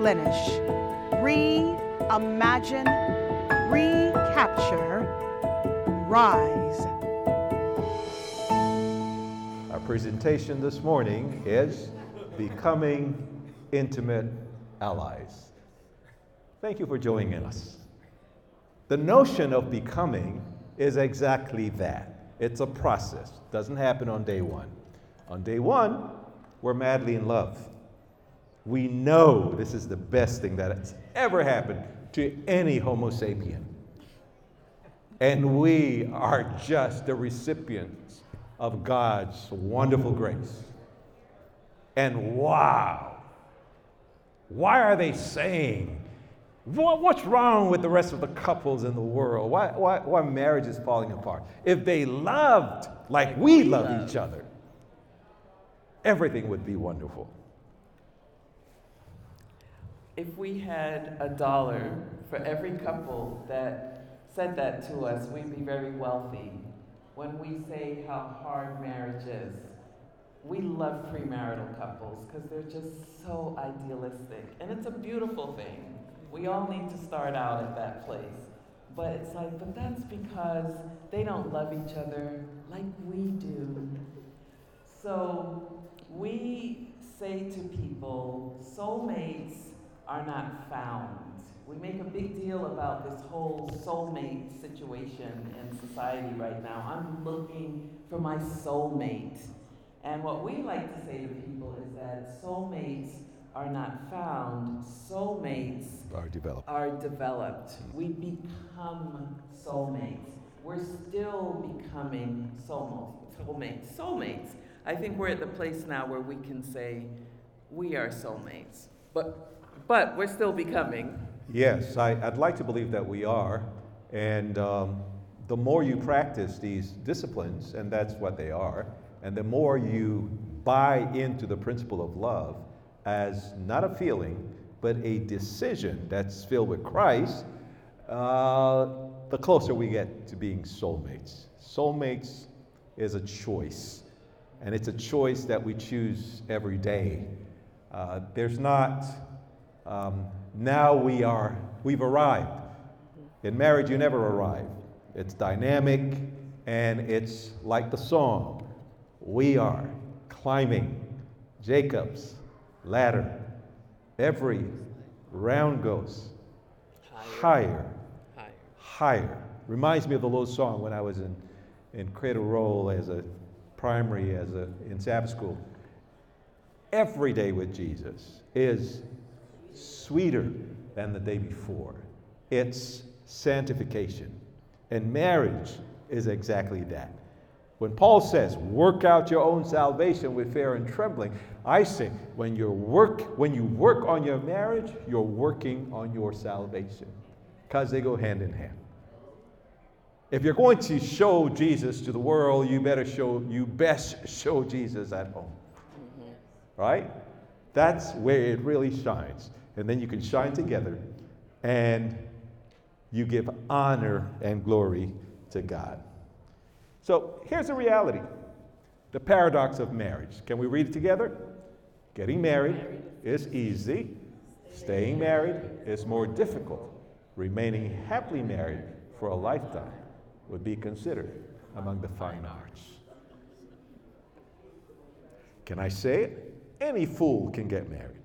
replenish, reimagine, recapture, rise. Our presentation this morning is Becoming Intimate Allies. Thank you for joining us. The notion of becoming is exactly that. It's a process. It doesn't happen on day one. On day one, we're madly in love. We know this is the best thing that has ever happened to any Homo sapien. And we are just the recipients of God's wonderful grace. And wow, why are they saying, what's wrong with the rest of the couples in the world? Why marriage is falling apart? If they loved like we love each other, everything would be wonderful. If we had $1 for every couple that said that to us, we'd be very wealthy. When we say how hard marriage is, we love premarital couples because they're just so idealistic. And it's a beautiful thing. We all need to start out at that place. But it's like, but that's because they don't love each other like we do. So we say to people, soulmates are not found. We make a big deal about this whole soulmate situation in society right now. I'm looking for my soulmate. And what we like to say to people is that soulmates are not found, soulmates are developed. We become soulmates. We're still becoming soulmates. I think we're at the place now where we can say we are soulmates, but we're still becoming. Yes, I'd like to believe that we are. And the more you practice these disciplines, and that's what they are, and the more you buy into the principle of love as not a feeling, but a decision that's filled with Christ, the closer we get to being soulmates. Soulmates is a choice, and it's a choice that we choose every day. There's not, now we've arrived. In marriage, you never arrive. It's dynamic, and it's like the song. We are climbing Jacob's ladder. Every round goes higher. Reminds me of the little song when I was in Cradle Roll as a primary, in Sabbath school. Every day with Jesus is sweeter than the day before. It's sanctification. And marriage is exactly that. When Paul says, work out your own salvation with fear and trembling, I say, when you work on your marriage, you're working on your salvation, because they go hand in hand. If you're going to show Jesus to the world, you best show Jesus at home. Mm-hmm. Right? That's where it really shines. And then you can shine together, and you give honor and glory to God. So here's the reality, the paradox of marriage. Can we read it together? Getting married is easy. Staying married is more difficult. Remaining happily married for a lifetime would be considered among the fine arts. Can I say it? Any fool can get married.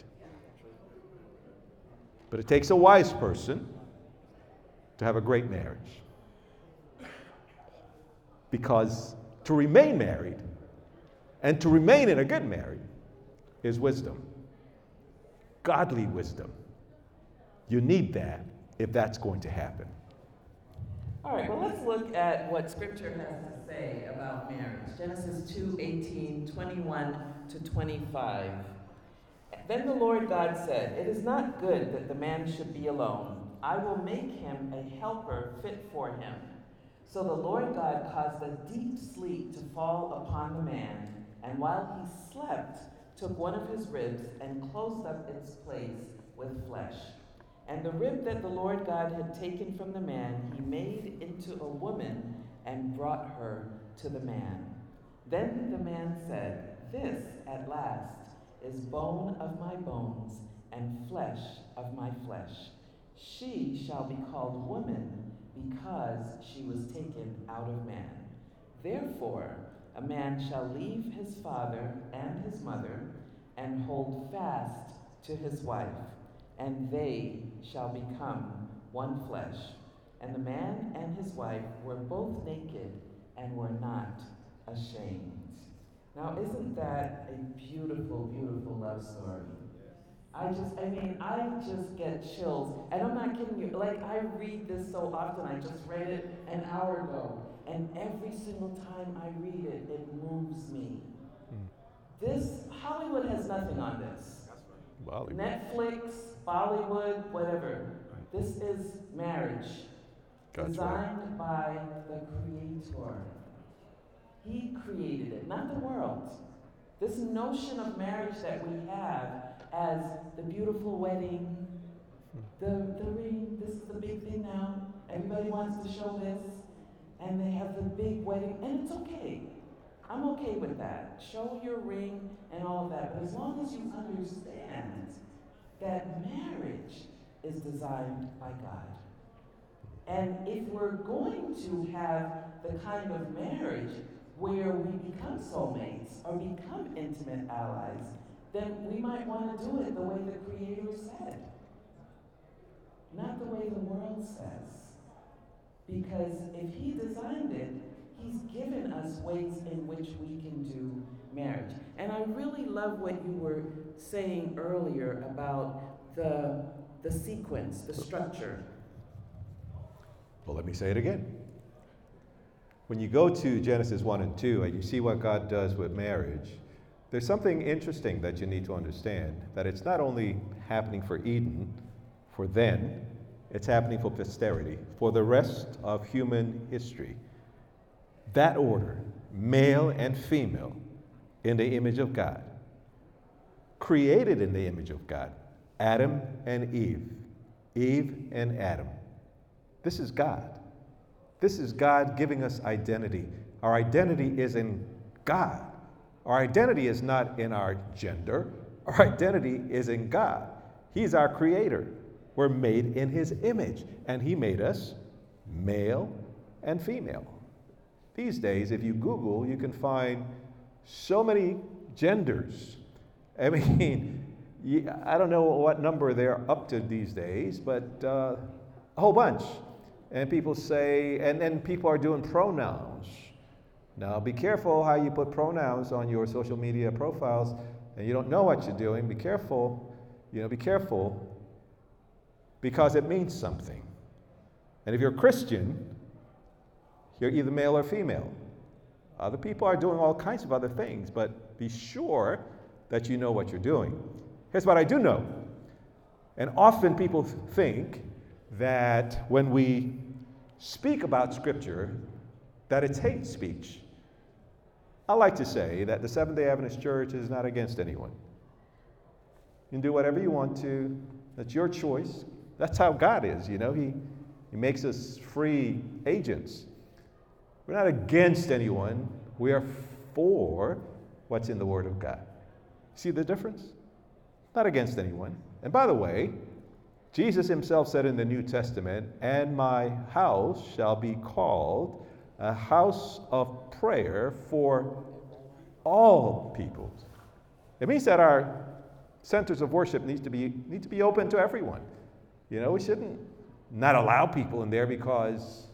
But it takes a wise person to have a great marriage. Because to remain married and to remain in a good marriage is wisdom. Godly wisdom. You need that if that's going to happen. All right, well, let's look at what Scripture has to say about marriage. Genesis 2:18, 21 to 25. Then the Lord God said, "It is not good that the man should be alone. I will make him a helper fit for him." So the Lord God caused a deep sleep to fall upon the man, and while he slept, took one of his ribs and closed up its place with flesh. And the rib that the Lord God had taken from the man, he made into a woman and brought her to the man. Then the man said, "This, at last, is bone of my bones and flesh flesh. She shall be called woman because she was taken out of man. Therefore, a man shall leave his father and his mother and hold fast to his wife, and they shall become one flesh. And the man and his wife were both naked and were not ashamed. Now, isn't that a beautiful, beautiful love story? I just get chills. And I'm not kidding you. Like, I read this so often. I just read it an hour ago. And every single time I read it, it moves me. Hollywood has nothing on this. Bollywood. Netflix, Bollywood, whatever. This is marriage. That's Designed by the Creator. He created it, not the world. This notion of marriage that we have as the beautiful wedding, the ring, this is the big thing now. Everybody wants to show this. And they have the big wedding, and it's okay. I'm okay with that. Show your ring and all of that. But as long as you understand that marriage is designed by God. And if we're going to have the kind of marriage where we become soulmates or become intimate allies, then we might want to do it the way the Creator said, not the way the world says. Because if He designed it, He's given us ways in which we can do marriage. And I really love what you were saying earlier about the sequence, the structure. Well, let me say it again. When you go to Genesis 1 and 2 and you see what God does with marriage, there's something interesting that you need to understand, that it's not only happening for Eden, for then, it's happening for posterity, for the rest of human history. That order, male and female, in the image of God, created in the image of God, Adam and Eve, Eve and Adam. This is God. This is God giving us identity. Our identity is in God. Our identity is not in our gender. Our identity is in God. He's our creator. We're made in His image, and He made us male and female. These days, if you Google, you can find so many genders. I mean, I don't know what number they're up to these days, but a whole bunch. And people say, and then people are doing pronouns. Now, be careful how you put pronouns on your social media profiles, and you don't know what you're doing. Be careful, be careful, because it means something. And if you're a Christian, you're either male or female. Other people are doing all kinds of other things, but be sure that you know what you're doing. Here's what I do know. And often people think that when we speak about Scripture, that it's hate speech. I like to say that the Seventh-day Adventist Church is not against anyone. You can do whatever you want to. That's your choice. That's how God is, He makes us free agents. We're not against anyone. We are for what's in the Word of God. See the difference? Not against anyone. And by the way, Jesus Himself said in the New Testament, "And my house shall be called a house of prayer for all peoples." It means that our centers of worship need to be open to everyone. We shouldn't not allow people in there because,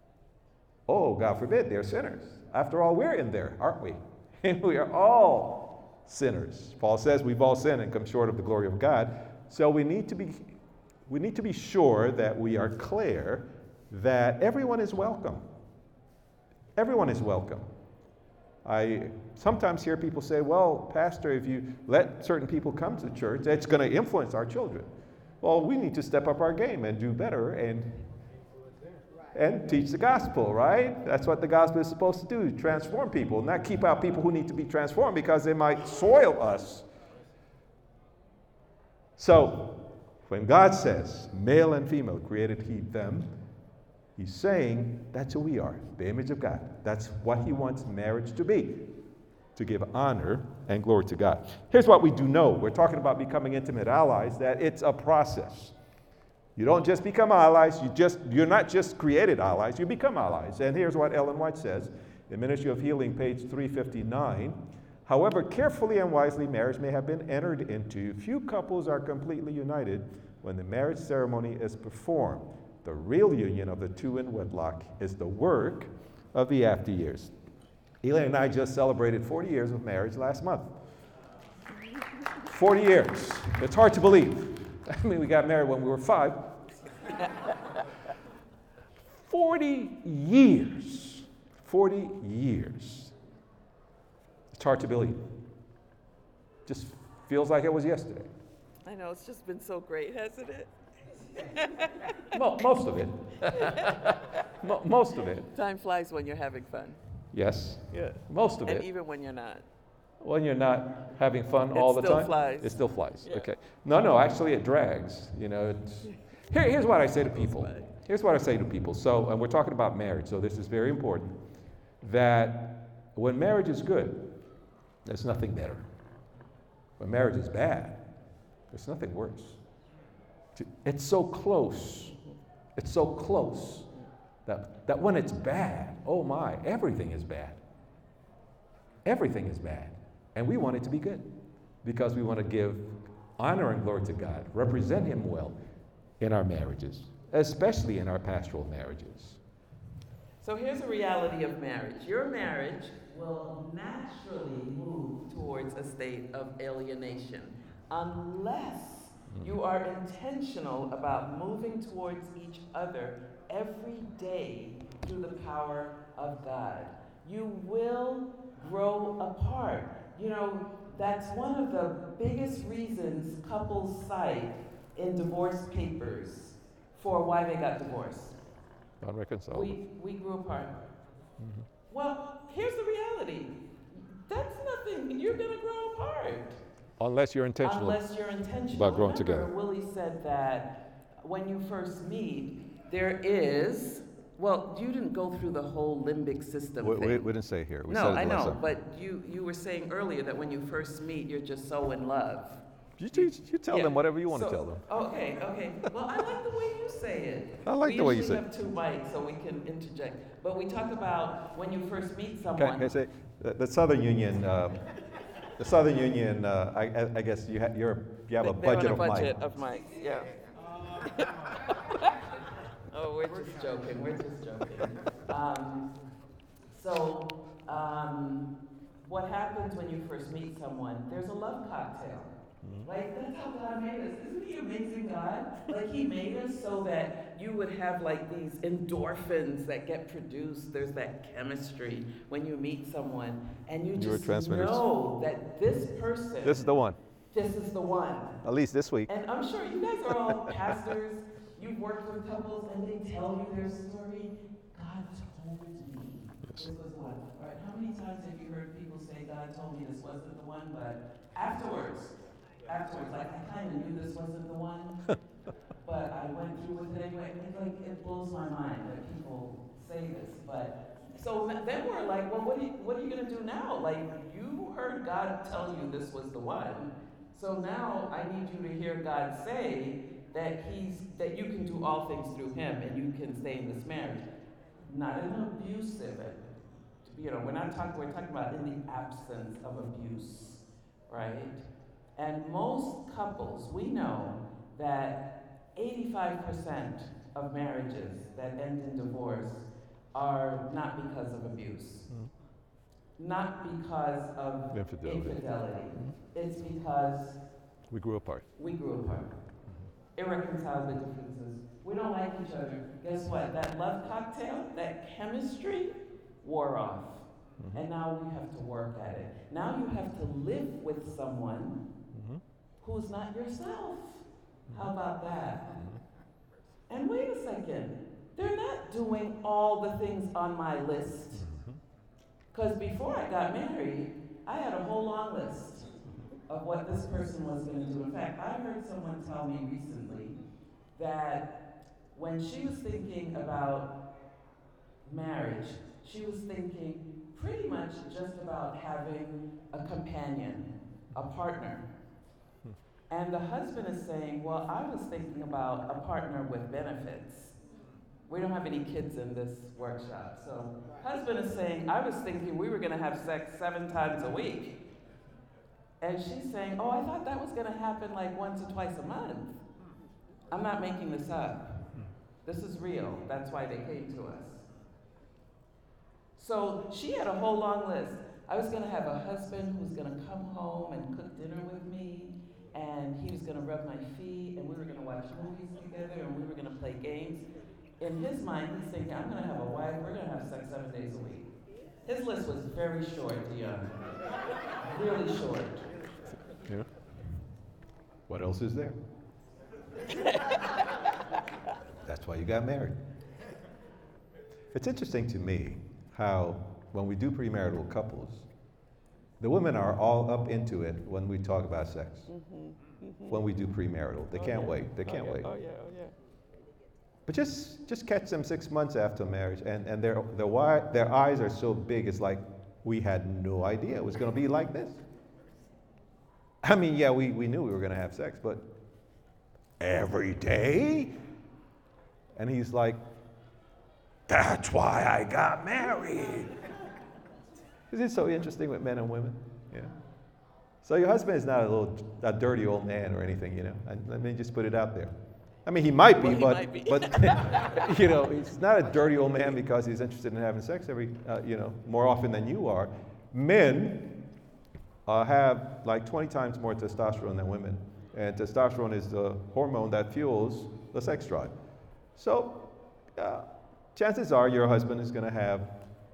oh, God forbid, they're sinners. After all, we're in there, aren't we? And we are all sinners. Paul says we've all sinned and come short of the glory of God. So we need to be sure that we are clear that everyone is welcome. Everyone is welcome. I sometimes hear people say, well, Pastor, if you let certain people come to church, it's going to influence our children. Well, we need to step up our game and do better and teach the gospel, right? That's what the gospel is supposed to do, transform people, not keep out people who need to be transformed because they might soil us. So, when God says, male and female created He them, He's saying that's who we are, the image of God. That's what He wants marriage to be, to give honor and glory to God. Here's what we do know. We're talking about becoming intimate allies, that it's a process. You don't just become allies, you're not just created allies, you become allies. And here's what Ellen White says in Ministry of Healing, page 359. However carefully and wisely marriage may have been entered into, few couples are completely united when the marriage ceremony is performed. The real union of the two in wedlock is the work of the after years. Elaine and I just celebrated 40 years of marriage last month. 40 years. It's hard to believe. I mean, we got married when we were 5. 40 years. 40 years. It's hard to believe. Just feels like it was yesterday. I know, it's just been so great, hasn't it? Most of it. Most of it. Time flies when you're having fun. Yes. Yeah. Most of and it. even when you're not. When you're not having fun all the time. It still flies. It still flies. Yeah. Okay. No, actually it drags. You know, here's what I say to people. Here's what I say to people. So, and we're talking about marriage, so this is very important. That when marriage is good, there's nothing better. When marriage is bad, there's nothing worse. It's so close. It's so close that when it's bad, oh my, everything is bad. Everything is bad. And we want it to be good because we want to give honor and glory to God, represent Him well in our marriages, especially in our pastoral marriages. So here's a reality of marriage. Your marriage will naturally move towards a state of alienation unless you are intentional about moving towards each other every day through the power of God. You will grow apart. You know, that's one of the biggest reasons couples cite in divorce papers for why they got divorced. Unreconcilable. We grew apart. Mm-hmm. Well, here's the reality. That's nothing. You're going to grow apart. Unless you're intentional. Unless you're intentional. About growing Remember, together. Willie said that when you first meet, there is, well, you didn't go through the whole limbic system We thing. didn't say here. We No, said it I last know, time. but you were saying earlier that when you first meet, you're just so in love. You tell Yeah. them whatever you want to So- tell them. Okay. Well, I like the way you say it. I like the way you say We usually have 2 mics, so we can interject. But we talk about when you first meet Can someone. I say the Southern Union? The Southern Union. I guess you have a budget They're on a budget of mics. of mics. Yeah. Oh, we're just joking. What happens when you first meet someone? There's a love cocktail. Like, that's how God made us. Isn't He amazing, God? Like, He made us so that you would have, like, these endorphins that get produced. There's that chemistry when you meet someone. And you just know that this person. This is the one. This is the one. At least this week. And I'm sure you guys are all pastors. You've worked with couples, and they tell you their story. God told me this was one. All right, how many times have you heard people say, God told me this wasn't the one, but afterwards, like, I kind of knew this wasn't the one, but I went through with it anyway. It blows my mind that people say this. But so then we're like, well, what are you going to do now? Like, you heard God tell you this was the one. So now I need you to hear God say that you can do all things through Him and you can stay in this marriage. Not in an abusive, we're talking about in the absence of abuse, right? And most couples, we know that 85% of marriages that end in divorce are not because of abuse. Not because of infidelity. It's because we grew apart. Irreconcilable differences. We don't like each other. Guess what? That love cocktail, that chemistry, wore off. And now we have to work at it. Now you have to live with someone who's not yourself. How about that? And wait a second. They're not doing all the things on my list. Because before I got married, I had a whole long list of what this person was going to do. In fact, I heard someone tell me recently that when she was thinking about marriage, she was thinking pretty much just about having a companion, a partner. And the husband is saying, well, I was thinking about a partner with benefits. We don't have any kids in this workshop. So husband is saying, I was thinking we were going to have sex 7 times a week. And she's saying, oh, I thought that was going to happen like once or twice a month. I'm not making this up. This is real. That's why they came to us. So she had a whole long list. I was going to have a husband who was going to come home and cook dinner with me, and he was going to rub my feet, and we were going to watch movies together, and we were going to play games. In his mind, he's thinking, I'm going to have a wife, we're going to have sex 7 days a week. His list was very short, Dion. Really short. Yeah. What else is there? That's why you got married. It's interesting to me how when we do premarital couples, the women are all up into it when we talk about sex. When we do premarital, they can't wait. They can't wait. Oh yeah. But just catch them 6 months after marriage, and their eyes are so big. It's like we had no idea it was going to be like this. I mean, yeah, we knew we were going to have sex, but every day? And he's like, that's why I got married. Isn't it so interesting with men and women? Yeah. So your husband is not a dirty old man or anything, you know. And let me just put it out there. I mean, he might be, but you know, he's not a dirty old man because he's interested in having sex more often than you are. Men have like 20 times more testosterone than women, and testosterone is the hormone that fuels the sex drive. So chances are your husband is going to have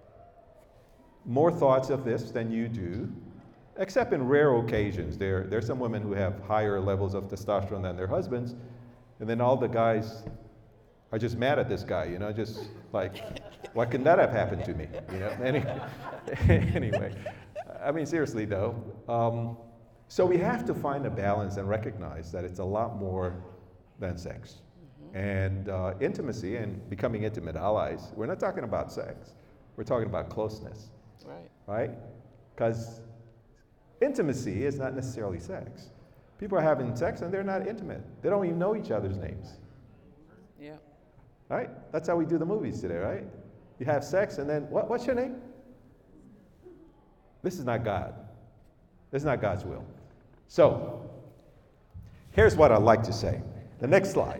more thoughts of this than you do, except in rare occasions. There's some women who have higher levels of testosterone than their husbands, and then all the guys are just mad at this guy, you know, just like, why couldn't that have happened to me? You know, anyway, I mean, seriously though, so we have to find a balance and recognize that it's a lot more than sex. And intimacy and becoming intimate allies, we're not talking about sex, we're talking about closeness. Right? Because intimacy is not necessarily sex. People are having sex and they're not intimate. They don't even know each other's names. Yeah. Right? That's how we do the movies today, right? You have sex and then, what's your name? This is not God. This is not God's will. So, here's what I'd like to say. The next slide.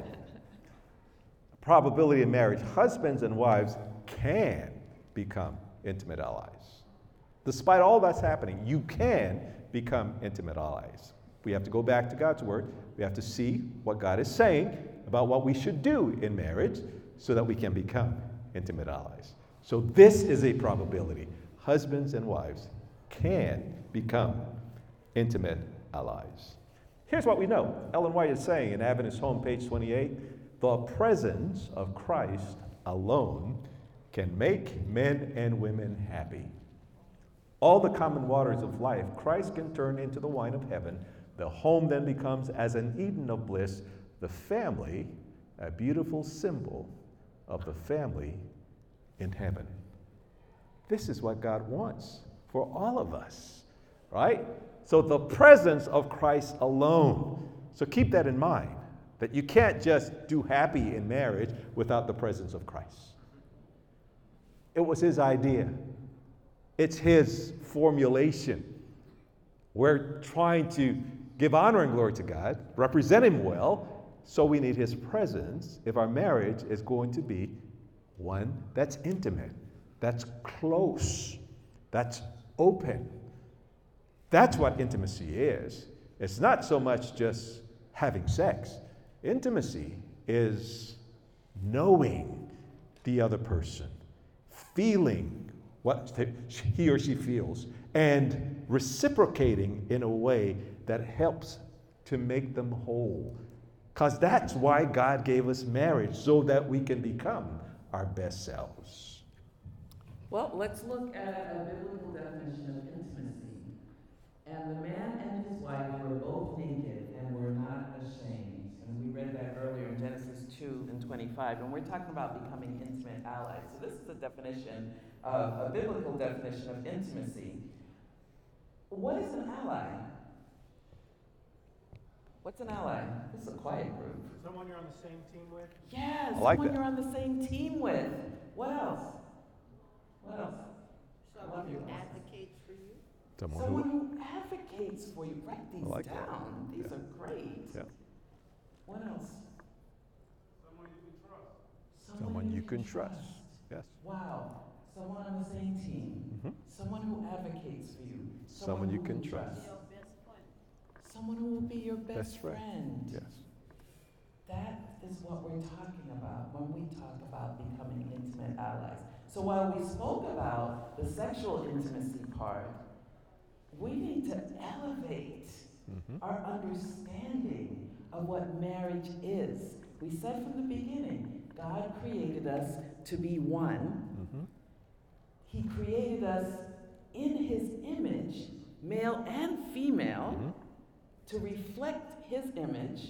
Probability of marriage. Husbands and wives can become intimate allies. Despite all that's happening, you can become intimate allies. We have to go back to God's word. We have to see what God is saying about what we should do in marriage so that we can become intimate allies. So this is a probability. Husbands and wives can become intimate allies. Here's what we know. Ellen White is saying in Adventist Home, page 28, the presence of Christ alone can make men and women happy. All the common waters of life, Christ can turn into the wine of heaven. The home then becomes as an Eden of bliss. The family, a beautiful symbol of the family in heaven. This is what God wants for all of us, right? So the presence of Christ alone. So keep that in mind, that you can't just do happy in marriage without the presence of Christ. It was his idea. It's his formulation. We're trying to give honor and glory to God, represent him well, so we need his presence if our marriage is going to be one that's intimate, that's close, that's open. That's what intimacy is. It's not so much just having sex. Intimacy is knowing the other person, feeling what he or she feels, and reciprocating in a way that helps to make them whole. Because that's why God gave us marriage, so that we can become our best selves. Well, let's look at a biblical definition of intimacy. And the man and his wife were both naked and were not ashamed. And we read that earlier in Genesis 2 and 25. And we're talking about becoming intimate allies. So this is a definition of a biblical definition of intimacy. What is an ally? What's an ally? This is a quiet group. Someone you're on the same team with? Yeah, I like someone that. you're on the same team with. What else? What else? Someone who advocates for you. Someone who advocates for you. Write these like that. down. These Yeah. are great. Yeah. What else? Someone you can trust. Yes. Wow. Someone on the same team. Mhm. Someone who advocates for you. Someone you who can you trust. Your best friend. Someone who will be your best Best friend. friend. Yes. That is what we're talking about when we talk about becoming intimate allies. So while we spoke about the sexual intimacy part, we need to elevate Mhm. our understanding of what marriage is. We said from the beginning, God created us to be one. Mhm. He created us in His image, male and female, Mhm. to reflect His image.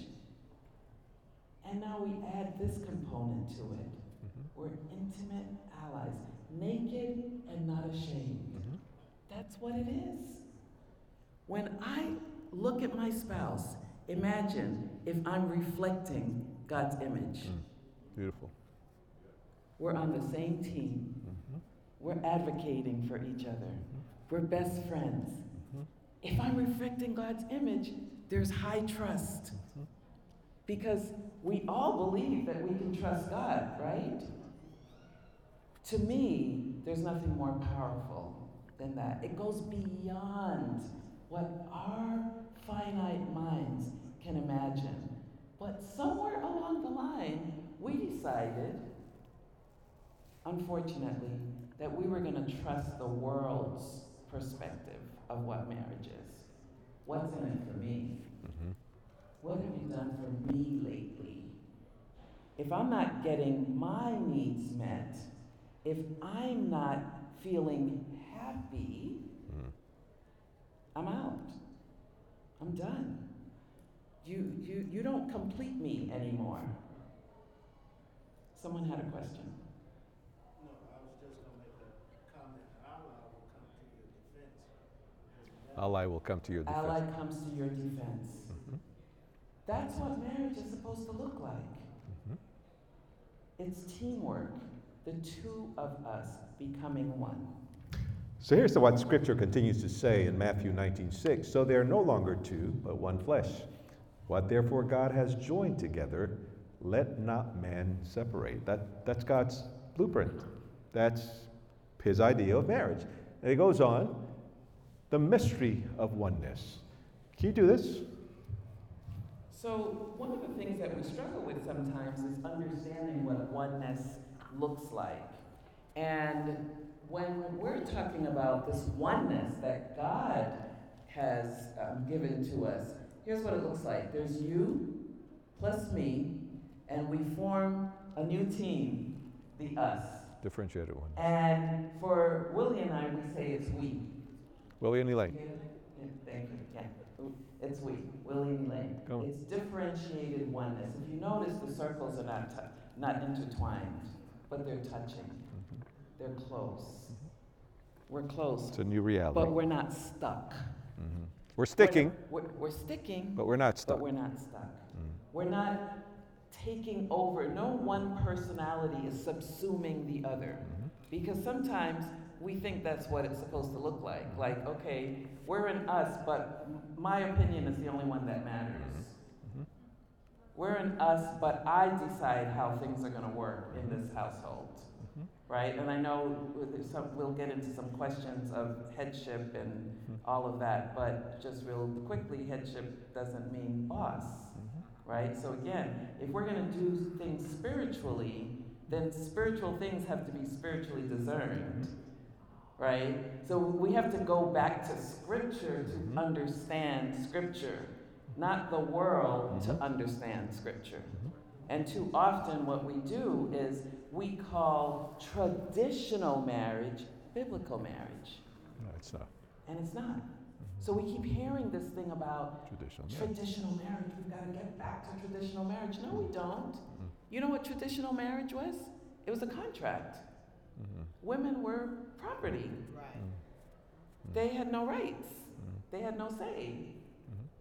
And now we add this component to it. Mhm. We're intimate allies, naked and not ashamed. Mhm. That's what it is. When I look at my spouse, imagine if I'm reflecting God's image. Mm. Beautiful. We're on the same team. Mhm. We're advocating for each other. We're best friends. Mhm. If I'm reflecting God's image, there's high trust. Mhm. Because we all believe that we can trust God, right? To me, there's nothing more powerful than that. It goes beyond what our finite minds can imagine. But somewhere along the line, we decided, unfortunately, that we were going to trust the world's perspective of what marriage is. What's in it for me? Mhm. What have you done for me lately? If I'm not getting my needs met, if I'm not feeling happy, Mm. I'm out. I'm done. You don't complete me anymore. Someone had a question. No, I was just going to make a comment. Allah will come to your defense. Ally will come to your defense. Ally comes to your defense. Mhm. That's what marriage is supposed to look like. Mhm. It's teamwork, the two of us becoming one. So here's what Scripture continues to say in Matthew 19:6. So they are no longer two, but one flesh. What therefore God has joined together, let not man separate. That's God's blueprint. That's His idea of marriage. And it goes on, the mystery of oneness. Can you do this? So, one of the things that we struggle with sometimes is understanding what oneness looks like. And when we're talking about this oneness that God has given to us, here's what it looks like. There's you plus me, and we form a new team, the us. Differentiated one. And for Willie and I, we say it's we. Willie and Elaine. Yeah, thank you. Yeah, it's we, Willie and Elaine. Go on. It's differentiated oneness. If you notice, the circles are not intertwined, but they're touching. Mhm. They're close. We're close, It's a new reality. but we're not stuck. Mhm. We're sticking, We're sticking, but we're not but stuck. we're not stuck. Mm. We're not taking over. No one personality is subsuming the other. Mhm. Because sometimes we think that's what it's supposed to look like. Like, okay, we're in us, but my opinion is the only one that matters. Mhm. We're in us, but I decide how things are going to work in this household. Mhm. Right? And I know we'll get into some questions of headship and all of that, but just real quickly, headship doesn't mean boss. Mhm. Right? So again, if we're going to do things spiritually, then spiritual things have to be spiritually discerned. Right? So we have to go back to Scripture to Mhm. understand Scripture, not the world to Mhm. understand Scripture. Mhm. And too often, what we do is we call traditional marriage biblical marriage, No, it's not and it's not. So we keep hearing this thing about traditional. marriage. traditional marriage. We've got to get back to traditional marriage. No, we don't. Mhm. You know what traditional marriage was? It was a contract. Mhm. Women were property. Right. Mhm. They had no rights. Mhm. They had no say. Mhm.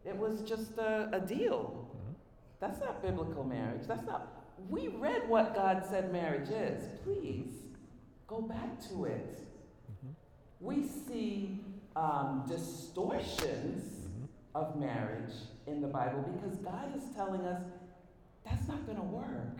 It was just a deal. That's not biblical marriage. That's not. We read what God said marriage is. Please go back to it. We see distortions of marriage in the Bible because God is telling us that's not going to work.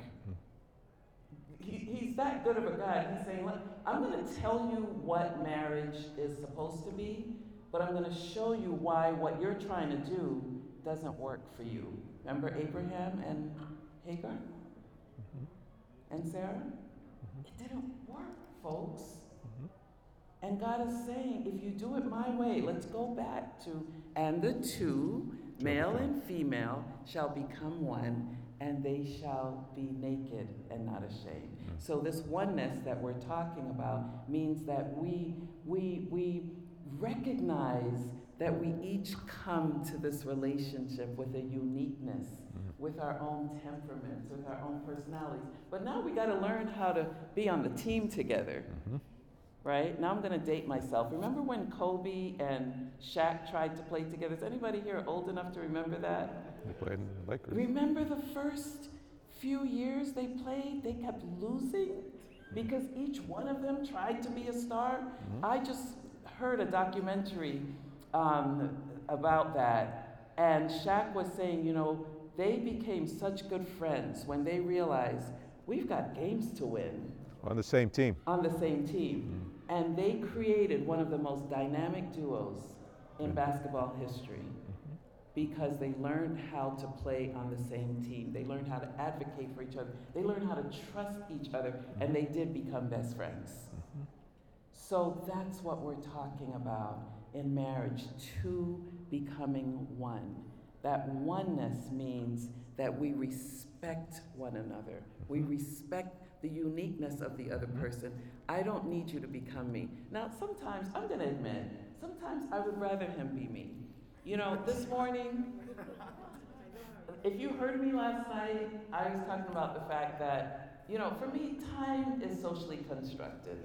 He's that good of a guy. He's saying, look, I'm going to tell you what marriage is supposed to be, but I'm going to show you why what you're trying to do doesn't work for you. Remember Abraham and Hagar? And Sarah? It didn't work, folks. And God is saying, if you do it my way, let's go back to, and the two, male and female, shall become one, and they shall be naked and not ashamed. So this oneness that we're talking about means that we recognize that we each come to this relationship with a uniqueness, with our own temperaments, with our own personalities. But now we got to learn how to be on the team together. Right? Now I'm going to date myself. Remember when Kobe and Shaq tried to play together? Is anybody here old enough to remember that? They played in the Lakers. Remember the first few years they played? They kept losing because each one of them tried to be a star. I just heard a documentary about that. And Shaq was saying, you know, they became such good friends when they realized we've got games to win. On the same team. On the same team. And they created one of the most dynamic duos in basketball history because they learned how to play on the same team. They learned how to advocate for each other. They learned how to trust each other, and they did become best friends. So that's what we're talking about in marriage, two becoming one. That oneness means that we respect one another. We respect the uniqueness of the other person. I don't need you to become me. Now, sometimes, I'm going to admit, sometimes I would rather him be me. You know, this morning, if you heard me last night, I was talking about the fact that, you know, for me, time is socially constructed.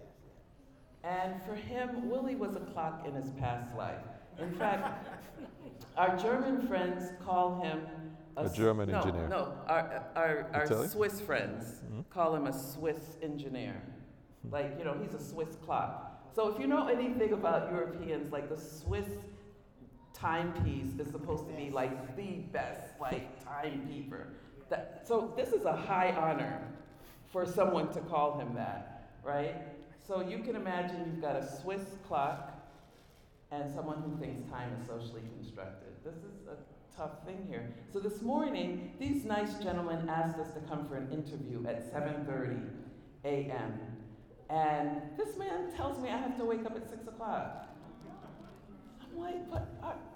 And for him, Willie was a clock in his past life. In fact, our German friends call him a German engineer. No, our Swiss friends call him a Swiss engineer. Like, you know, he's a Swiss clock. So if you know anything about Europeans, like the Swiss timepiece is supposed to be like the best, like, timekeeper. So this is a high honor for someone to call him that, right? So you can imagine you've got a Swiss clock and someone who thinks time is socially constructed. This is a tough thing here. So this morning, these nice gentlemen asked us to come for an interview at 7:30 a.m. And this man tells me I have to wake up at 6 o'clock. I'm like, but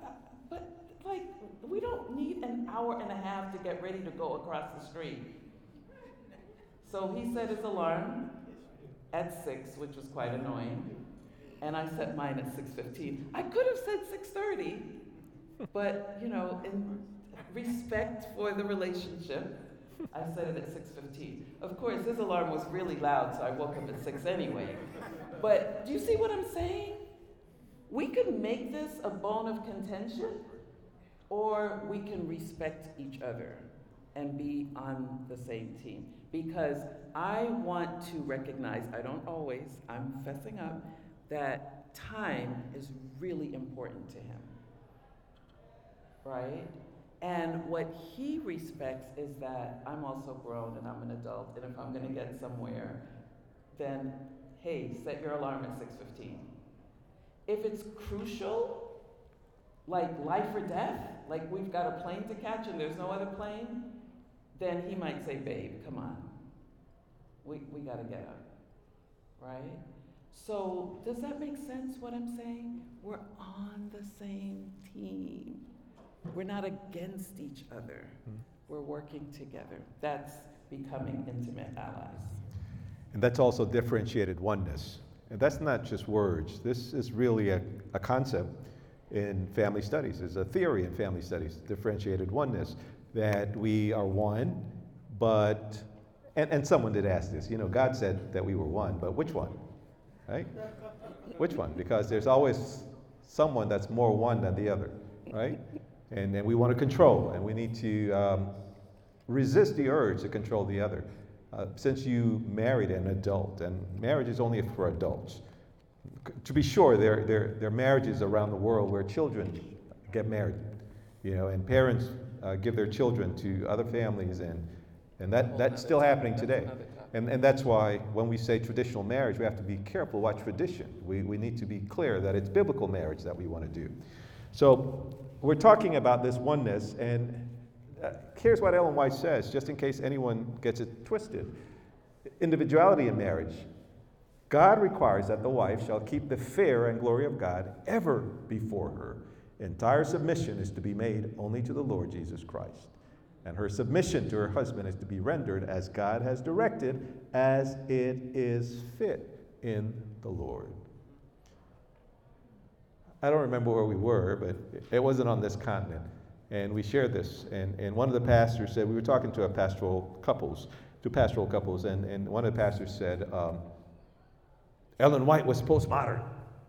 like, we don't need an hour and a half to get ready to go across the street. So he set his alarm at 6, which was quite annoying. And I set mine at 6:15. I could have said 6:30, but, you know, in respect for the relationship, I set it at 6:15. Of course, his alarm was really loud, so I woke up at 6 anyway. But do you see what I'm saying? We can make this a bone of contention, or we can respect each other and be on the same team. Because I want to recognize, I don't always, I'm fessing up, that time is really important to him, right? And what he respects is that I'm also grown and I'm an adult, and if I'm gonna get somewhere, then, hey, set your alarm at 6:15. If it's crucial, like life or death, like we've got a plane to catch and there's no other plane, then he might say, babe, come on, we gotta get up, right? So does that make sense, what I'm saying? We're on the same team. We're not against each other. We're working together. That's becoming intimate allies. And that's also differentiated oneness. And that's not just words. This is really a concept in family studies. There's a theory in family studies, differentiated oneness, that we are one, but, and someone did ask this, you know, God said that we were one, but which one, right? Which one? Because there's always someone that's more one than the other, right? And we want to control, and we need to resist the urge to control the other. Since you married an adult, and marriage is only for adults. To be sure, there are marriages around the world where children get married, and parents give their children to other families, and that's still happening today. And that's why when we say traditional marriage, we have to be careful what tradition. We need to be clear that it's biblical marriage that we want to do. So we're talking about this oneness, and here's what Ellen White says, just in case anyone gets it twisted. Individuality in marriage. God requires that the wife shall keep the fear and glory of God ever before her. Entire submission is to be made only to the Lord Jesus Christ. And her submission to her husband is to be rendered as God has directed, as it is fit in the Lord. I don't remember where we were, but it wasn't on this continent. And we shared this. And one of the pastors said, we were talking to pastoral couples, and one of the pastors said, Ellen White was postmodern.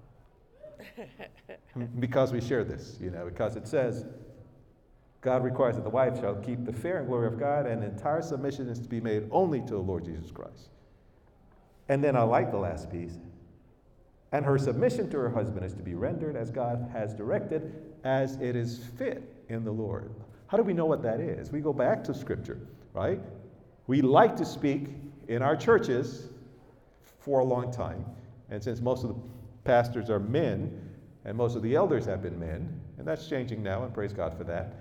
Because we share this, because it says, God requires that the wife shall keep the fear and glory of God, and entire submission is to be made only to the Lord Jesus Christ. And then I like the last piece. And her submission to her husband is to be rendered as God has directed, as it is fit in the Lord. How do we know what that is? We go back to Scripture, right? We like to speak in our churches for a long time. And since most of the pastors are men, and most of the elders have been men, and that's changing now, and praise God for that.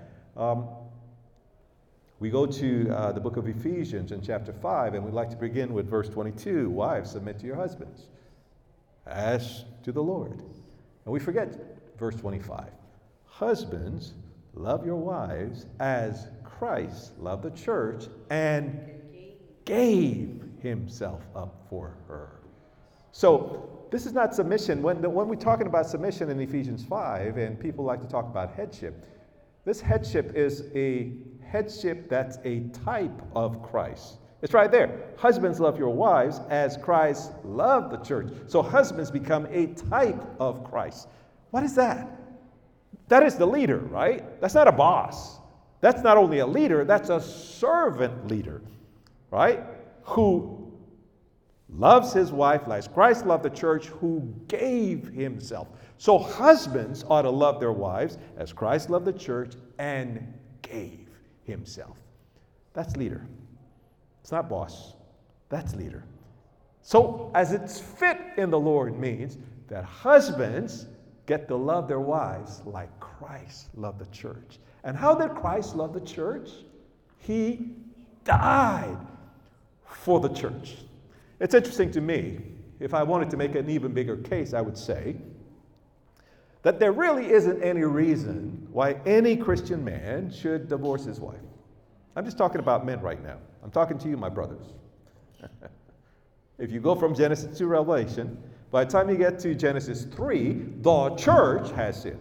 We go to the book of Ephesians in chapter 5, and we'd like to begin with verse 22. Wives, submit to your husbands, as to the Lord. And we forget verse 25. Husbands, love your wives as Christ loved the church and gave himself up for her. So this is not submission. When we're talking about submission in Ephesians 5, and people like to talk about headship, this headship is a headship that's a type of Christ. It's right there. Husbands, love your wives as Christ loved the church. So husbands become a type of Christ. What is that? That is the leader, right? That's not a boss. That's not only a leader, that's a servant leader, right? Who loves his wife as Christ loved the church, who gave himself. So husbands ought to love their wives as Christ loved the church and gave himself. That's leader. It's not boss. That's leader. So as it's fit in the Lord means that husbands get to love their wives like Christ loved the church. And how did Christ love the church? He died for the church. It's interesting to me, if I wanted to make an even bigger case, I would say that there really isn't any reason why any Christian man should divorce his wife. I'm just talking about men right now. I'm talking to you, my brothers. If you go from Genesis to Revelation, by the time you get to Genesis 3, the church has sinned.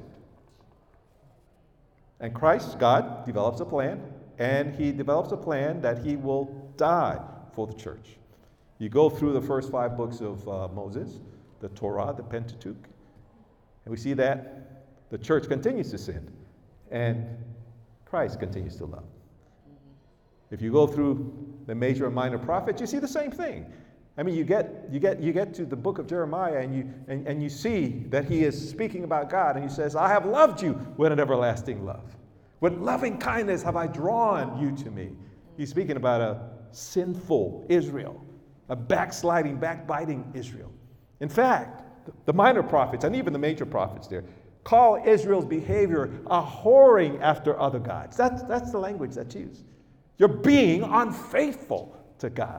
And Christ, God, develops a plan, and he develops a plan that he will die for the church. You go through the first 5 books of Moses, the Torah, the Pentateuch, and we see that the church continues to sin, and Christ continues to love. If you go through the major and minor prophets, you see the same thing. I mean, you get to the book of Jeremiah, and you see that he is speaking about God, and he says, I have loved you with an everlasting love. With loving kindness have I drawn you to me. He's speaking about a sinful Israel, a backsliding, backbiting Israel. In fact, the minor prophets, and even the major prophets there, call Israel's behavior a whoring after other gods. That's the language that's used. You're being unfaithful to God.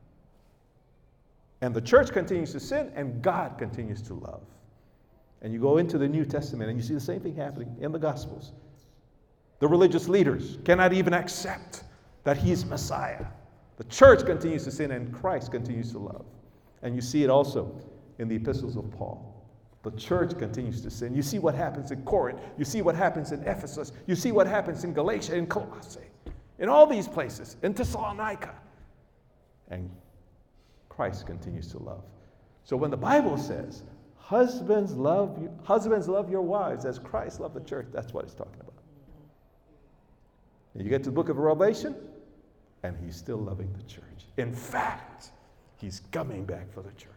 And the church continues to sin, and God continues to love. And you go into the New Testament, and you see the same thing happening in the Gospels. The religious leaders cannot even accept that he's Messiah. The church continues to sin, and Christ continues to love. And you see it also in the epistles of Paul. The church continues to sin. You see what happens in Corinth. You see what happens in Ephesus. You see what happens in Galatia, in Colossae, in all these places, in Thessalonica. And Christ continues to love. So when the Bible says, husbands love your wives as Christ loved the church, that's what it's talking about. And you get to the book of Revelation, and he's still loving the church. In fact, he's coming back for the church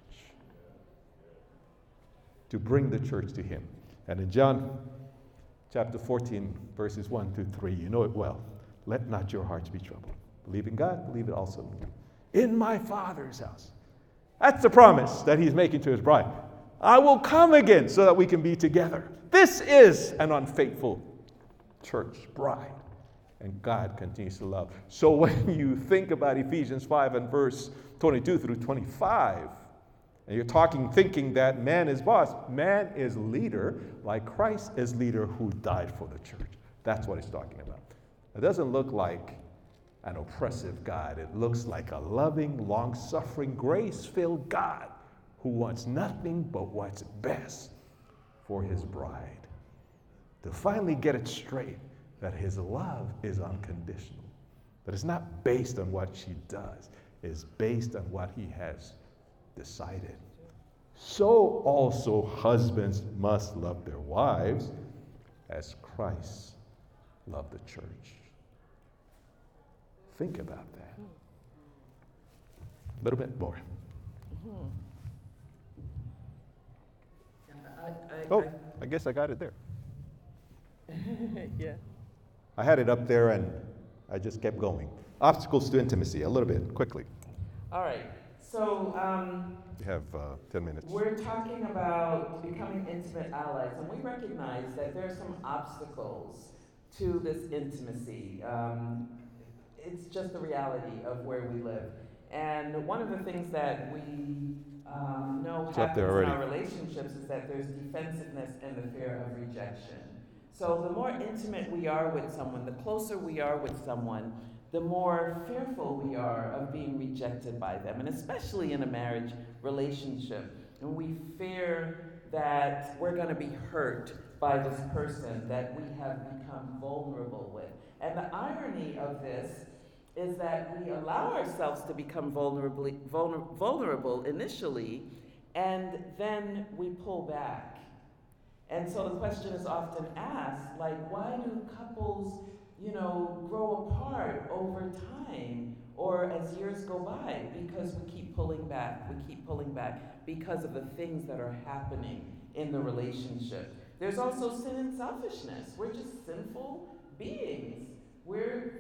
to bring the church to him. And in John chapter 14, verses 1 through 3, you know it well. Let not your hearts be troubled. Believe in God, believe it also in me. In my Father's house. That's the promise that he's making to his bride. I will come again so that we can be together. This is an unfaithful church bride. And God continues to love. So when you think about Ephesians 5 and verse 22 through 25, and you're thinking that man is boss, man is leader, like Christ is leader who died for the church. That's what he's talking about. It doesn't look like an oppressive God. It looks like a loving, long-suffering, grace-filled God who wants nothing but what's best for his bride. To finally get it straight that his love is unconditional. That it's not based on what she does. It's based on what he has decided. So also husbands must love their wives as Christ loved the church. Think about that. A little bit more. I guess I got it there. Yeah. I had it up there and I just kept going. Obstacles to intimacy, a little bit, quickly. All right. So You have 10 minutes. we're talking about becoming intimate allies, and we recognize that there are some obstacles to this intimacy. It's just the reality of where we live. And one of the things that we know It's up happens there in already. our relationships is that there's defensiveness and the fear of rejection. So the more intimate we are with someone, the closer we are with someone, the more fearful we are of being rejected by them, and especially in a marriage relationship. And we fear that we're going to be hurt by this person that we have become vulnerable with. And the irony of this is that we allow ourselves to become vulnerable initially, and then we pull back. And so the question is often asked, like, why do couples, grow apart over time or as years go by? Because we keep pulling back, because of the things that are happening in the relationship. There's also sin and selfishness. We're just sinful beings. We're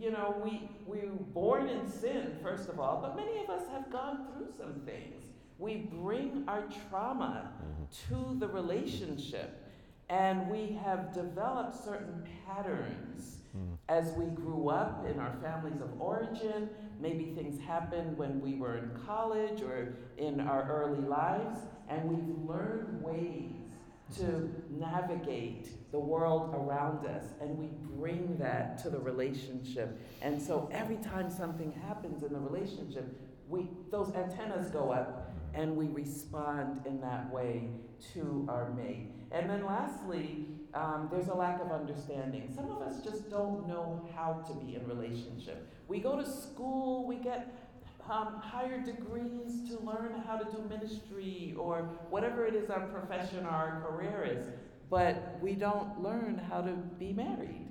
born in sin, first of all, but many of us have gone through some things. We bring our trauma to the relationship, and we have developed certain patterns as we grew up in our families of origin. Maybe things happened when we were in college or in our early lives, and we've learned ways to navigate the world around us, and we bring that to the relationship. And so every time something happens in the relationship, those antennas go up, and we respond in that way to our mate. And then lastly, there's a lack of understanding. Some of us just don't know how to be in relationship. We go to school, we get higher degrees to learn how to do ministry or whatever it is our profession or our career is, but we don't learn how to be married.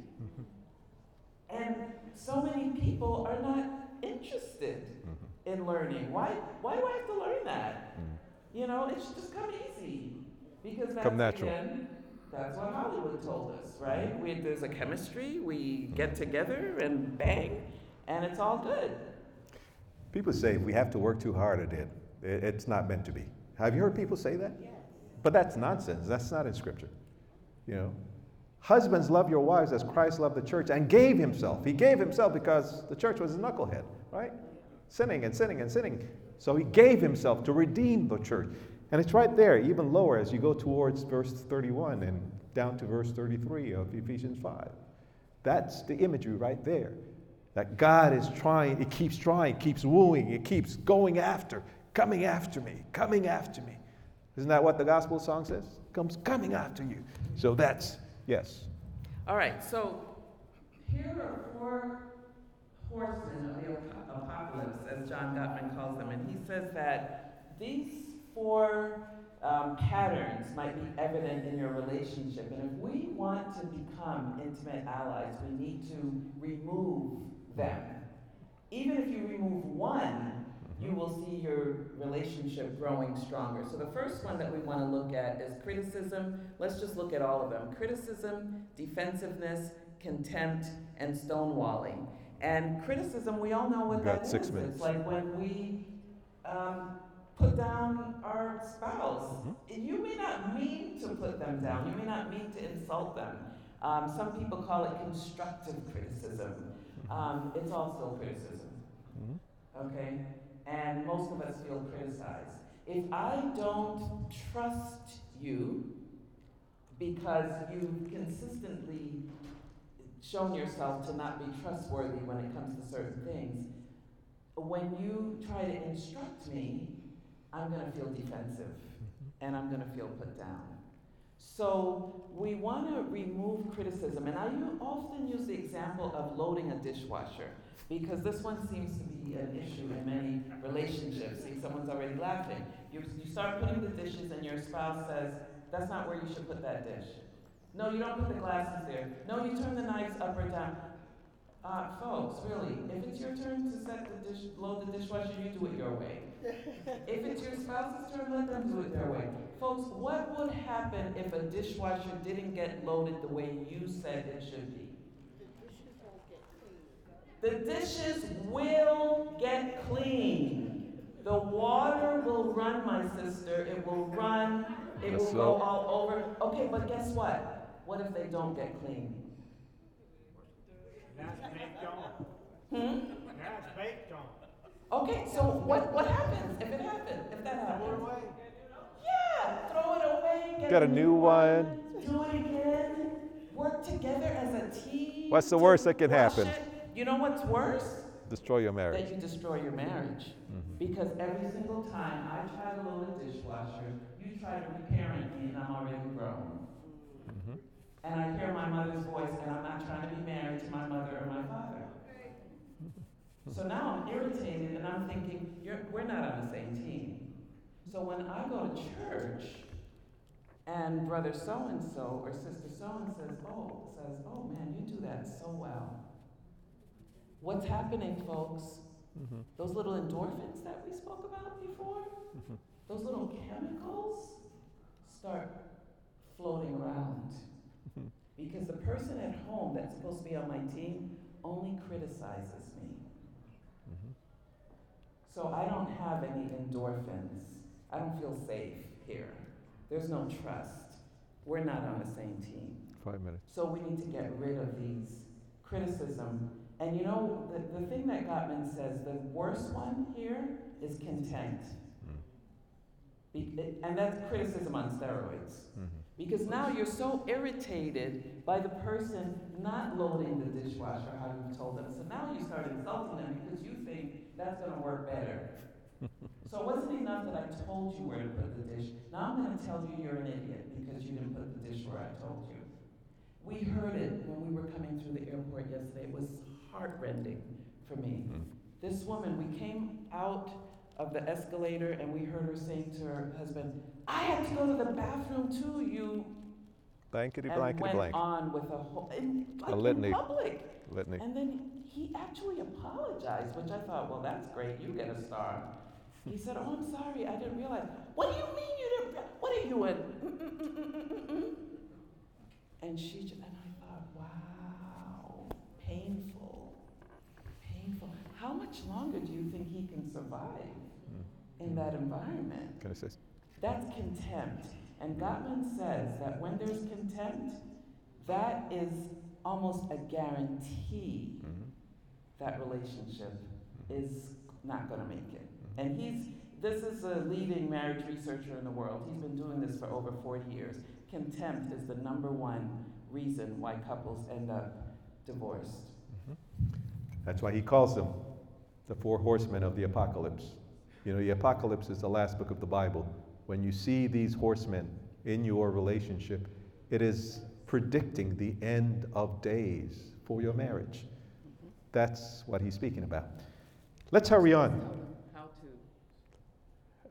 And so many people are not interested in learning. Why do I have to learn that? It should just come easy. Because that's, Come natural. again, that's what Hollywood told us, right? There's a chemistry, we get together and bang, and it's all good. People say we have to work too hard at it. It's not meant to be. Have you heard people say that? Yes. But that's nonsense. That's not in Scripture. Husbands, love your wives as Christ loved the church and gave himself. He gave himself because the church was a knucklehead, right? Sinning and sinning and sinning. So he gave himself to redeem the church. And it's right there, even lower as you go towards verse 31 and down to verse 33 of Ephesians 5. That's the imagery right there. That God is trying, it keeps trying, keeps wooing, it keeps going after, coming after me, coming after me. Isn't that what the gospel song says? Comes coming after you. So that's, yes. All right, so here are 4 horsemen of the apocalypse, as John Gottman calls them, and he says that these 4 patterns might be evident in your relationship. And if we want to become intimate allies, we need to remove them. Even if you remove one, you will see your relationship growing stronger. So the first one that we want to look at is criticism. Let's just look at all of them. Criticism, defensiveness, contempt, and stonewalling. And criticism, we all know what Got that 6 is. minutes. It's like when we put down our spouse. You may not mean to put them down. You may not mean to insult them. Some people call it constructive criticism. It's also criticism. Okay? And most of us feel criticized. If I don't trust you because you've consistently shown yourself to not be trustworthy when it comes to certain things, when you try to instruct me, I'm going to feel defensive and I'm going to feel put down. So we want to remove criticism. And I often use the example of loading a dishwasher, because this one seems to be an issue in many relationships. See, someone's already laughing. You start putting the dishes and your spouse says, that's not where you should put that dish. No, you don't put the glasses there. No, you turn the knives up or down. Folks, really, if it's your turn to load the dishwasher, you do it your way. If it's your spouse's turn, let them do it their way. Folks, what would happen if a dishwasher didn't get loaded the way you said it should be? The dishes will get clean. The water will run, my sister. It will run. It will go all over. Okay, but guess what? What if they don't get clean? That's baked on. That's baked on. Okay, so what happens if it happens? If that happens? Throw it away. Yeah, throw it away. Get a new one. Do it again. Work together as a team. What's the worst that can Wash happen? it. You know what's worse? Destroy your marriage. That you destroy your marriage. Because every single time I try to load a dishwasher, you try to reparent me and I'm already grown. And I hear my mother's voice and I'm not trying to be married to my mother or my father. So now I'm irritated and I'm thinking, we're not on the same team. So when I go to church and brother so-and-so or sister so-and-so says, oh man, you do that so well. What's happening, folks? Those little endorphins that we spoke about before, those little chemicals start floating around. Because the person at home that's supposed to be on my team only criticizes me. So I don't have any endorphins. I don't feel safe here. There's no trust. We're not on the same team. 5 minutes. So we need to get rid of these criticism. And you know, the thing that Gottman says, the worst one here is contempt. And that's criticism on steroids. Because now you're so irritated by the person not loading the dishwasher, how you told them. So now you start insulting them because you think that's going to work better. So it wasn't enough that I told you where to put the dish. Now I'm going to tell you you're an idiot because you didn't put the dish where I told you. We heard it when we were coming through the airport yesterday. It was heartrending for me. This woman, we came out of the escalator and we heard her saying to her husband, I had to go to the bathroom too, you. Blankety, And blankety, went blank. on with a whole, in litany. public. Litany. And then he actually apologized, which I thought, well, that's great, you get a star. He said, oh, I'm sorry, I didn't realize. What do you mean you didn't, what are you in? And I thought, wow, painful. How much longer do you think he can survive in that environment? Can I say? That's contempt. And Gottman says that when there's contempt, that is almost a guarantee that relationship is not going to make it. And this is a leading marriage researcher in the world. He's been doing this for over 40 years. Contempt is the #1 reason why couples end up divorced. That's why he calls them the 4 horsemen of the apocalypse. You know, the apocalypse is the last book of the Bible. When you see these horsemen in your relationship, it is predicting the end of days for your marriage. That's what he's speaking about. Let's hurry on. How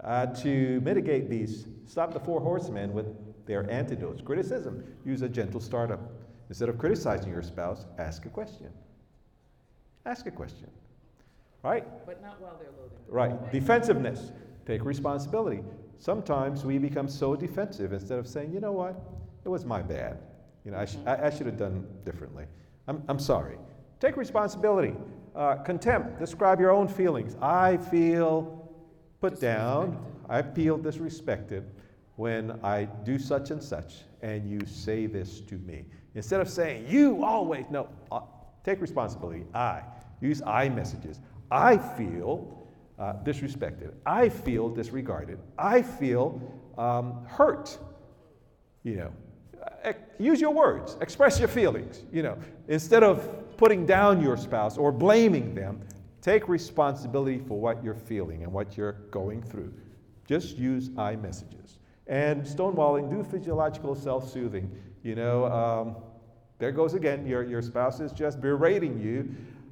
To mitigate these, stop the four horsemen with their antidotes. Criticism, use a gentle startup. Instead of criticizing your spouse, ask a question. Ask a question. Right? But not while they're loading. Right. Defensiveness, take responsibility. Sometimes we become so defensive instead of saying, you know what, it was my bad. You know, I should have done differently. I'm sorry. Take responsibility. Contempt, describe your own feelings. I feel put down. I feel disrespected when I do such and such, and you say this to me. Instead of saying, you always, no, take responsibility. Use I messages. I feel disrespected. I feel disregarded. I feel hurt. You know, use your words. Express your feelings. You know, instead of putting down your spouse or blaming them, take responsibility for what you're feeling and what you're going through. Just use I messages. And stonewalling, do physiological self-soothing. You know, there goes again, your spouse is just berating you.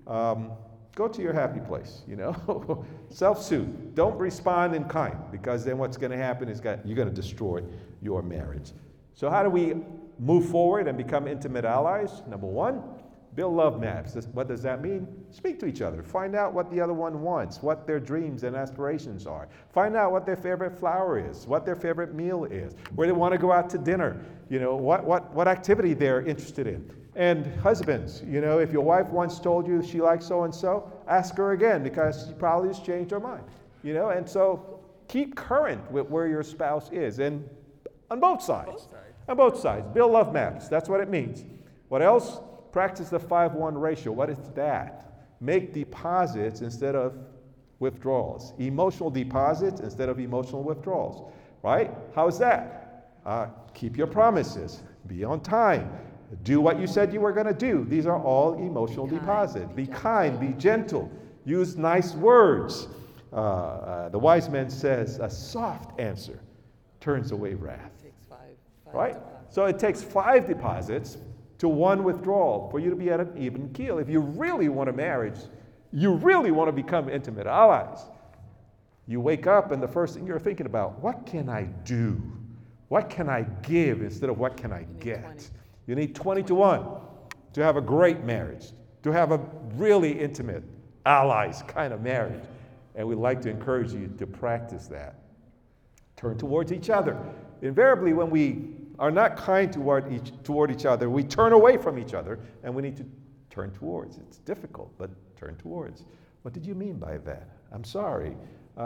Go to your happy place, you know. Self-soothe. Don't respond in kind, because then what's going to happen is you're going to destroy your marriage. So how do we move forward and become intimate allies? Number one, build love maps. What does that mean? Speak to each other. Find out what the other one wants, what their dreams and aspirations are. Find out what their favorite flower is, what their favorite meal is, where they want to go out to dinner, you know, what activity they're interested in. And husbands, you know, if your wife once told you she likes so-and-so, ask her again, because she probably has changed her mind, you know. And so keep current with where your spouse is, and on both sides. On both sides. Build love maps. That's what it means. What else? Practice the 5-1 ratio. What is that? Make deposits instead of withdrawals. Emotional deposits instead of emotional withdrawals. Right? How is that? Keep your promises. Be on time. Do what you said you were going to do. These are all emotional deposits. Be kind. Be gentle. Use nice words. The wise man says, a soft answer turns away wrath. It takes five Right? deposits. So it takes 5 deposits to 1 withdrawal for you to be at an even keel. If you really want a marriage, you really want to become intimate allies, you wake up and the first thing you're thinking about, what can I do? What can I give instead of what can I get? 20. You need 20 to 1 to have a great marriage, to have a really intimate allies kind of marriage. And we'd like to encourage you to practice that. Turn towards each other. Invariably, when we are not kind toward each other, we turn away from each other, and we need to turn towards. It's difficult, but turn towards. What did you mean by that? I'm sorry.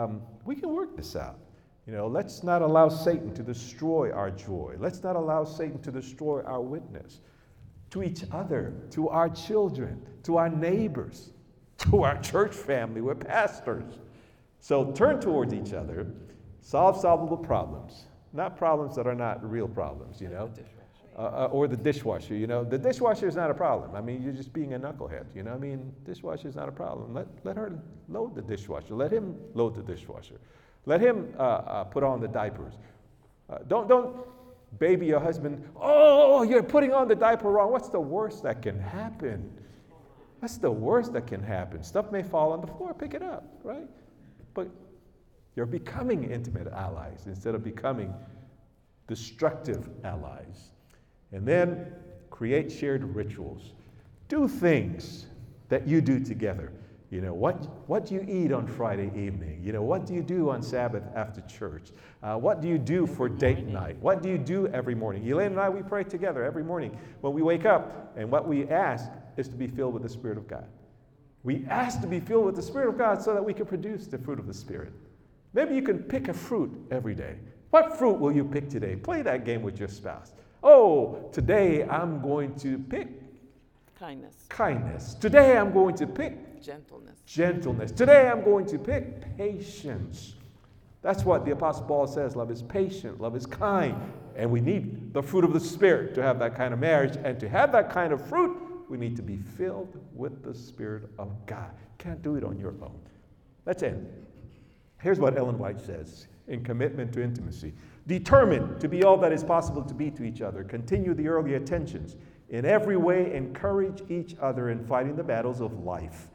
We can work this out. You know, let's not allow Satan to destroy our joy. Let's not allow Satan to destroy our witness to each other, to our children, to our neighbors, to our church family. We're pastors. So turn towards each other, solve solvable problems, not problems that are not real problems, you know. Or the dishwasher, you know. The dishwasher is not a problem. I mean, you're just being a knucklehead, you know. I mean, dishwasher is not a problem. Let her load the dishwasher. Let him load the dishwasher. Let him put on the diapers. Don't baby your husband. Oh, you're putting on the diaper wrong. What's the worst that can happen? That's the worst that can happen. Stuff may fall on the floor. Pick it up, right? But you're becoming intimate allies instead of becoming destructive allies. And then create shared rituals. Do things that you do together. You know, what do you eat on Friday evening? You know, what do you do on Sabbath after church? What do you do for date night? What do you do every morning? Elaine and I, we pray together every morning when we wake up. And what we ask is to be filled with the Spirit of God. We ask to be filled with the Spirit of God so that we can produce the fruit of the Spirit. Maybe you can pick a fruit every day. What fruit will you pick today? Play that game with your spouse. Oh, today I'm going to pick kindness. Today I'm going to pick gentleness. Today I'm going to pick patience. That's what the Apostle Paul says. Love is patient. Love is kind. And we need the fruit of the Spirit to have that kind of marriage. And to have that kind of fruit, we need to be filled with the Spirit of God. Can't do it on your own. Let's end. Here's what Ellen White says in Commitment to Intimacy. Determined to be all that is possible to be to each other. Continue the early attentions. In every way, encourage each other in fighting the battles of life.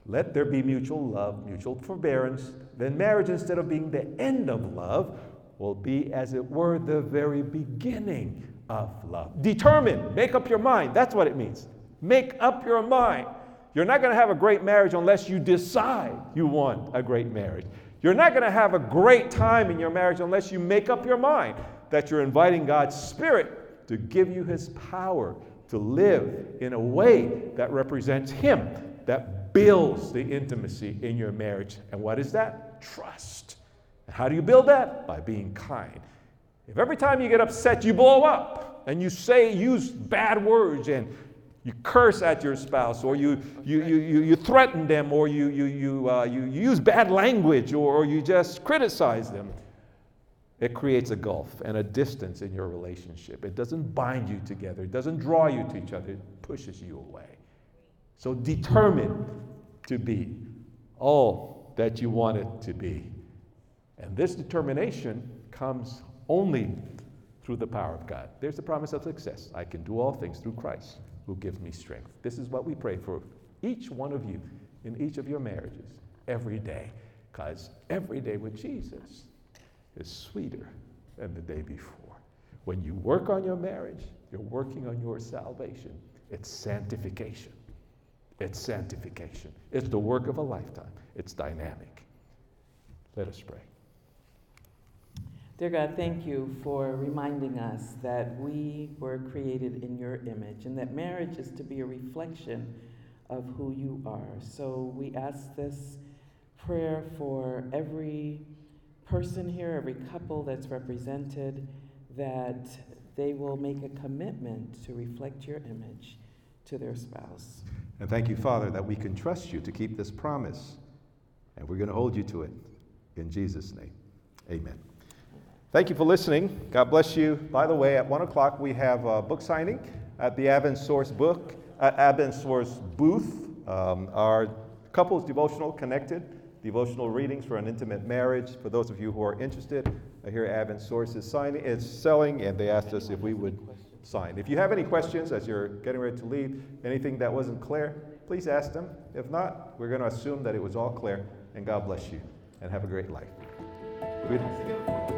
Let there be mutual love, mutual forbearance. Then marriage, instead of being the end of love, will be, as it were, the very beginning of love. Determine, make up your mind. That's what it means. Make up your mind. You're not going to have a great marriage unless you decide you want a great marriage. You're not going to have a great time in your marriage unless you make up your mind that you're inviting God's Spirit to give you His power to live in a way that represents Him, that builds the intimacy in your marriage. And what is that? Trust. And how do you build that? By being kind. If every time you get upset you blow up and you use bad words and you curse at your spouse, or you threaten them, or you use bad language, or you just criticize them, it creates a gulf and a distance in your relationship. It doesn't bind you together. It doesn't draw you to each other. It pushes you away. So determine to be all that you want it to be. And this determination comes only through the power of God. There's the promise of success. I can do all things through Christ who gives me strength. This is what we pray for each one of you in each of your marriages every day, because every day with Jesus is sweeter than the day before. When you work on your marriage, you're working on your salvation. It's sanctification. It's sanctification. It's the work of a lifetime. It's dynamic. Let us pray. Dear God, thank you for reminding us that we were created in your image and that marriage is to be a reflection of who you are. So we ask this prayer for every person here, every couple that's represented, that they will make a commitment to reflect your image to their spouse. And thank you, Father, that we can trust you to keep this promise. And we're going to hold you to it. In Jesus' name, amen. Thank you for listening. God bless you. By the way, at 1 o'clock we have a book signing at the Advent Source booth. Our couples devotional connected, devotional readings for an intimate marriage. For those of you who are interested, here Advent Source is selling, and they asked us if we would sign. If you have any questions as you're getting ready to leave, anything that wasn't clear, please ask them. If not, we're going to assume that it was all clear, and God bless you, and have a great life.